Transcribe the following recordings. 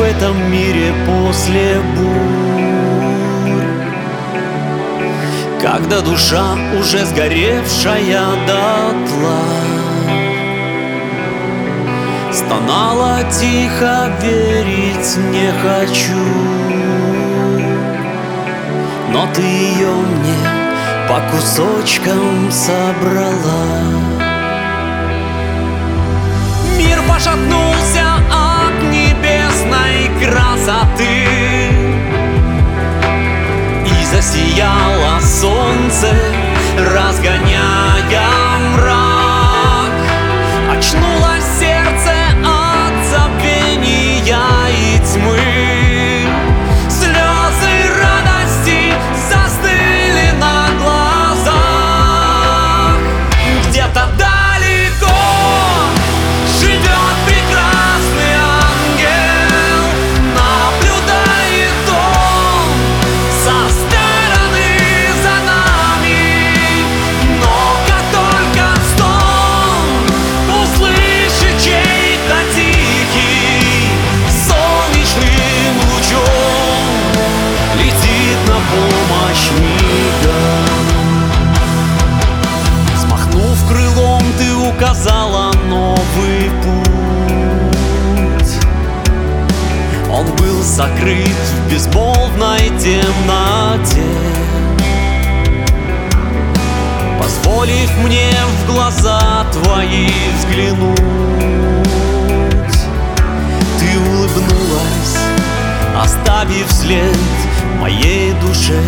в этом мире после бурь, когда душа уже сгоревшая дотла стонала тихо, верить не хочу, но ты ее мне по кусочкам собрала. Мир пошатнулся от небесной красоты, и засияло солнце, разгоняя мрак. Очнулось сердце от забвения и тьмы, слезы радости застыли на глазах. Где-то далеко живет прекрасный ангел, наблюдает он со стороны за нами. Но как только стон услышит чей-то тихий, солнечным лучом летит на помощь мигом. Смахнув крылом, ты указала новый путь. Он был сокрыт в безмолвной темноте, позволив мне в глаза твои взглянуть. Ты улыбнулась, оставив след в моей душе.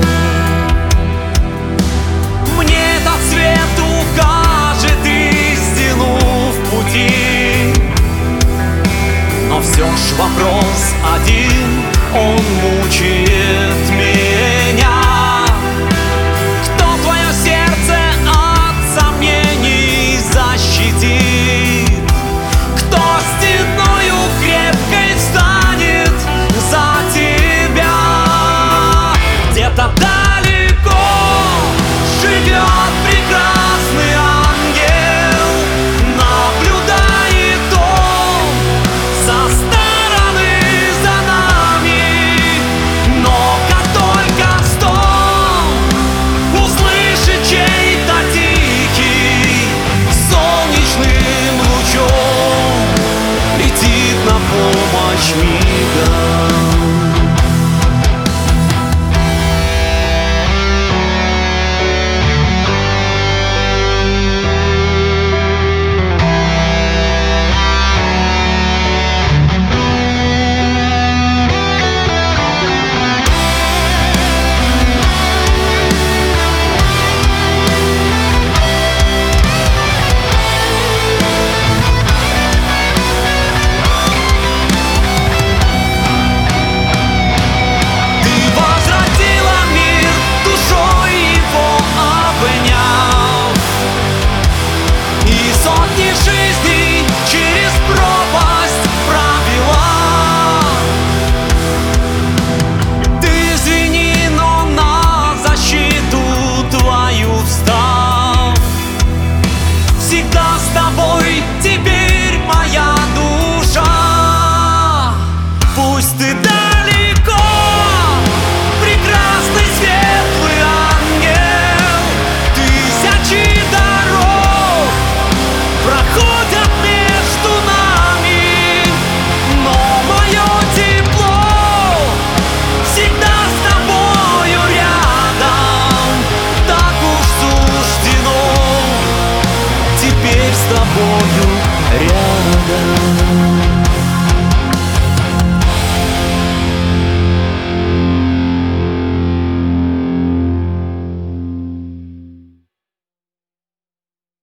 Мне этот свет укажет истину в пути, но все ж вопрос один, он мучает меня. Кто твое сердце от сомнений защитит? Кто стеною крепкой встанет за тебя? Где-то далеко живет прекрасный ангел, наблюдает он со стороны за нами. Но как только стон услышит чей-то тихий, солнечным лучом летит на помощь мигом. Жизней через пропасть провела. Ты извини, но на защиту твою встал. Всегда с тобой теперь моя душа. Пусть ты